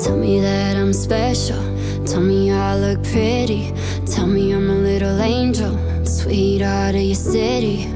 Tell me that I'm special. Tell me I look pretty. Tell me I'm a little angel, sweetheart of your city.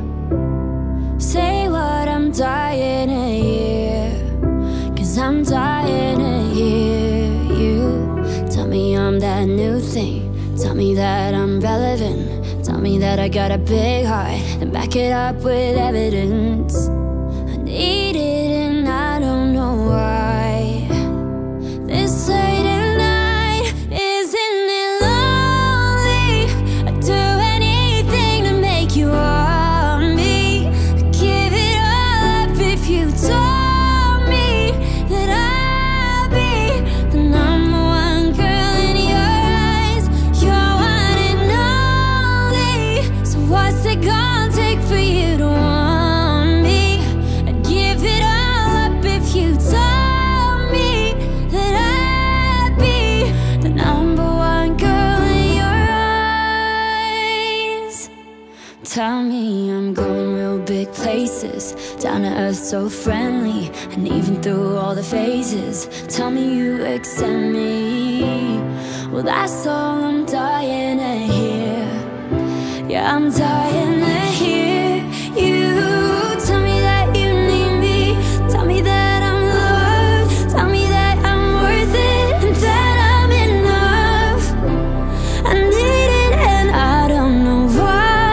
Say what I'm dying to hear, 'cause I'm dying to hear you. Tell me I'm that new thing. Tell me that I'm relevant. Tell me that I got a big heart, and back it up with evidence. I need it and I don't know why. This late at night, isn't it lonely? I'd do anything to make you want me. I'd give it all up if you told me that I'd be the number one girl in your eyes. You're one and only. So what's it gonna take for you to want me? I'd give it all up if you told me that I'd be the number one girl in your eyes. Tell me I'm going real big places, down to earth so friendly, and even through all the phases. Tell me you accept me. Well, that's all I'm dying to hear. Yeah, I'm dying to hear you. Tell me that you need me. Tell me that I'm loved. Tell me that I'm worth it and that I'm enough. I need it and I don't know why.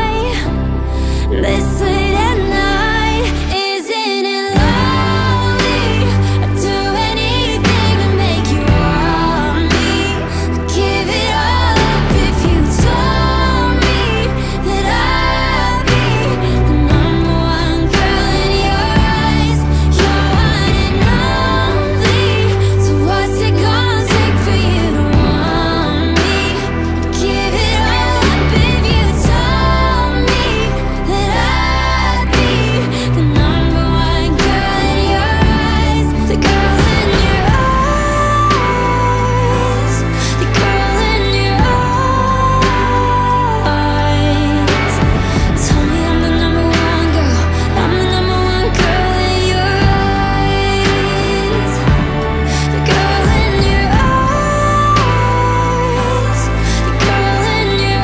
This late at night, isn't it lonely? I'd do anything to make you want me. I'd give it all up if you told me that I'd be the number one girl in your eyes. You're one and only. So what's it gonna take for you to want me? I'd give it all up if you told me that I'd be the number one girl in your eyes. The girl in your eyes. The girl in your eyes. Tell me I'm the number one girl. I'm the number one girl in your eyes. The girl in your eyes. The girl in your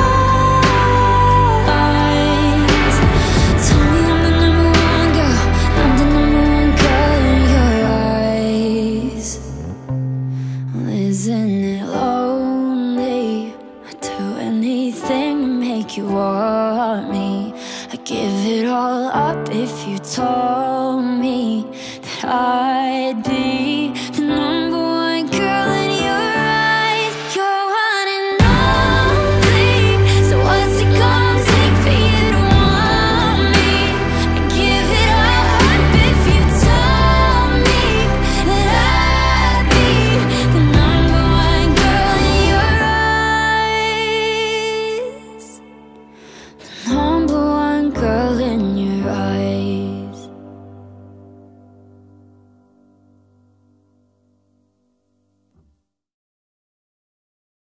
eyes. Tell me I'm the number one girl. I'm the number one girl in your eyes. Well, isn't it lonely? I'd do anything to make you want me. I'd give it all up if you told me that I'd be